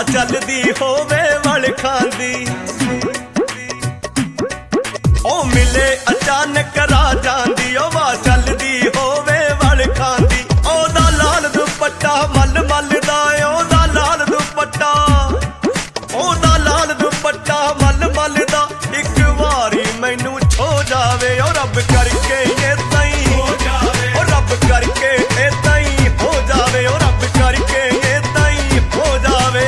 चलदी होवे वल खांदी ओ मिले अचानक राजां दी ओ वाह चलदी होवे वल खांदी ओदा लाल दुपट्टा मल मल दा ओदा लाल दुपट्टा ओदा लाल दुपट्टा मल मल दा इक वारी मैनू छो जावे ओ रब करके ये ताईं हो जावे ओ रब करके ये ताईं हो जावे ओ रब करके ये ताईं हो जावे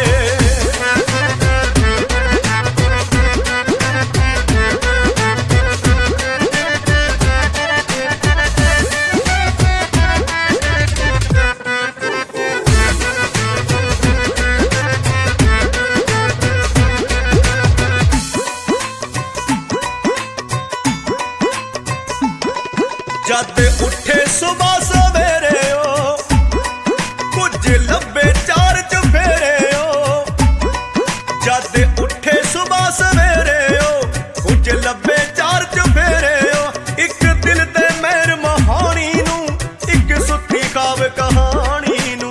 जद उठे सुबह सवेरे ओ कुछ लब्बे चार चुफेरे ओ जद उठे सुबह सवेरे ओ कुछ लब्बे चार चुफेरे ओ एक दिल ते मेहर महानी नू एक सुत्ती खाब कहानी नू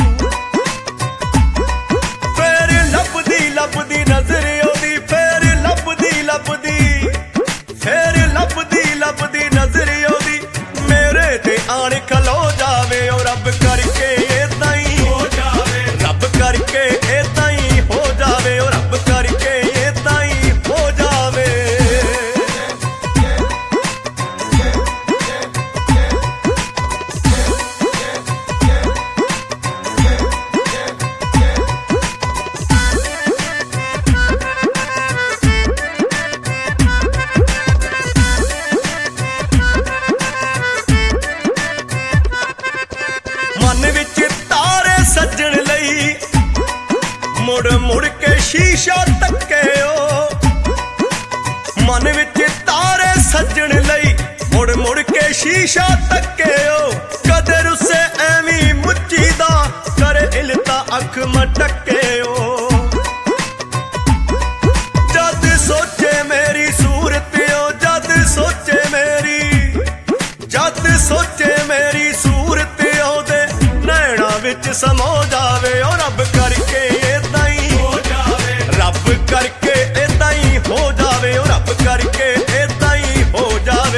फेर लभदी नजर ओदी फेर लभदी फेर लभदी नजर ओदी मेरे ते आण खलो जावे ओ रब करके ये ताईं हो जावे रब करके ये ताईं हो जावे ओ रब करके ये ताईं हो जावे मन विच तारे सजण लई मुड़ मुड़ के शीशा तके ओ मन विच तारे सजण लई मुड़ मुड़ के शीशा तके ओ कदर उसे एवी मुच्ची दा करे इल्ता अख मटके ओ जद सोचे मेरी सूरत ओ जद सोचे मेरी सूरत ओदे नैना विच समो जावे ओ रब करके ये ताईं हो जावे रब करके ये ताईं हो जावे ओ रब करके ये ताईं हो जावे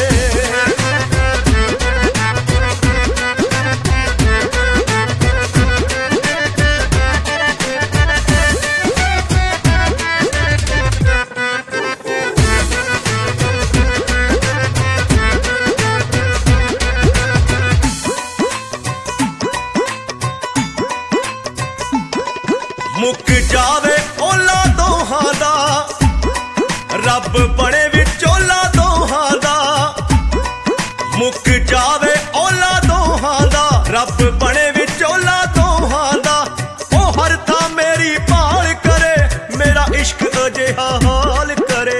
मुक जावे ओला दोहां दा रब बने विचोला दोहां दा मुक जावे ओला दोहां दा रब बने विचोला दोहां दा ओ हर था मेरी भाल करे मेरा इश्क अजिहा हाल करे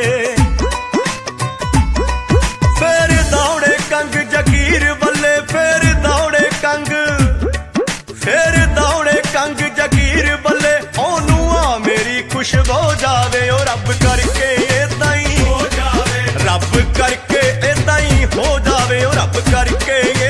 फेर दौड़े कंग जगीर वल्ले फेर दौड़े कंग जगीर बल्ले ओनू आ मेरी खुश हो जावे ओ रब करके ये ताईं हो जावे रब करके ये ताईं हो जावे ओ रब करके